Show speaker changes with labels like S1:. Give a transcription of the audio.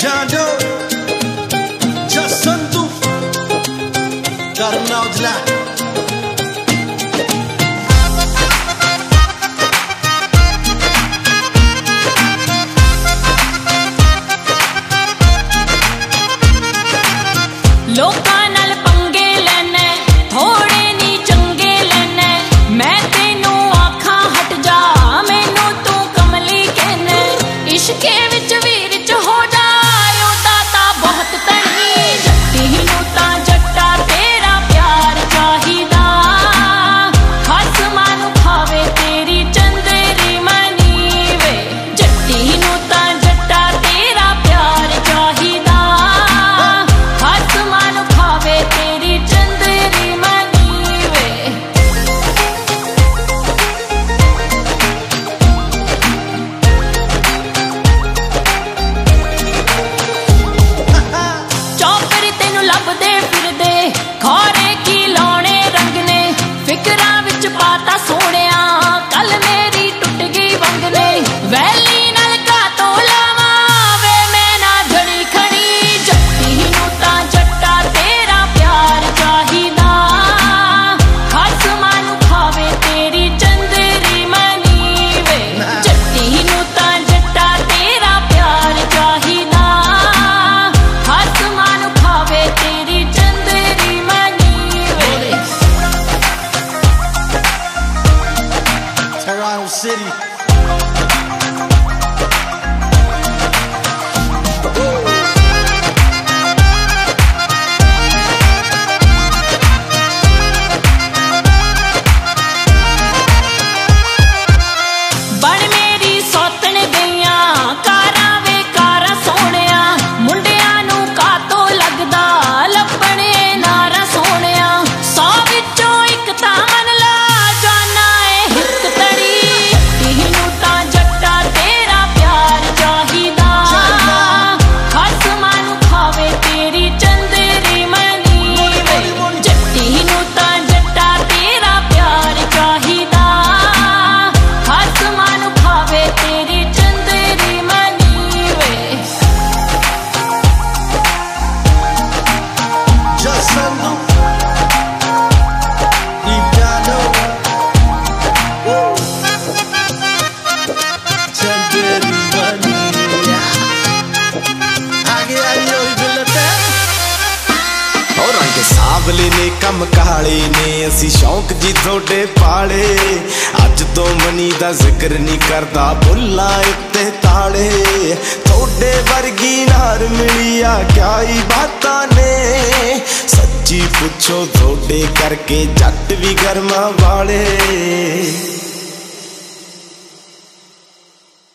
S1: John Doe, just Sandu, got him now, July.
S2: लोकां नाल पंगे लैने थोड़े नी चंगे लैने मैं तेनू आखां हट जा मैनू तू कमली कहने इश्के विच वीर च हो जाए ओदा तां बहुत तनी जट्टी नू तां जट्टा तेरा प्यार चाहिदा खसमां नू खावे तेरी चंदेरी मनी वे जट्टी नू तां जट्टा तेरा प्यार चाहिदा तेरी चंदेरी मनी वे चौपर तेनू लभदे फिरदे खारे की लाने रंग ने फिकरां विच पाता सोहणिया कल मेरी टुट गई वंग ने वैली नाल घातो लावा वे मैं ना जड़ी खड़ी जट्टी नू तां जट्टा तेरा प्यार चाहिदा खसमां नू खावे तेरी चंदेरी मनी वे जट्टी नू तां जट्टा तेरा प्यार चाहिदा खसमां नू खावे तेरी चंदेरी मनी वे
S1: Toronto City.
S2: बण मेरी सौतन गईया कारां वे कारां सोहणिया मुंडियां नू कातो लगदा लभणे नारा सोहणिया 100 विचों इक तां मन ला जाना ए हिक तड़ी तेनू तां जट्टा तेरा प्यार चाहिदा खसमां नू खावे तेरी चंदेरी मनी वे जट्टी नू तां जट्टा तेरा प्यार चाहिदा खसमां नू खावे तेरी चंदेरी मनी वे
S1: Just Sandu, deep down low. Woo. Chanderi money. आगे आइयो बिलते
S3: और रंग सावले ने कम काले ने असी शौक जी थोड़े पाले अज तो मनी दा जिक्र नहीं करदा बुल्ला इत्ते ताले थोड़े वर्गी नार मिलिया क्या ही बातां ने सच्ची पुछो थोड़े करके जट भी गर्मा वाले।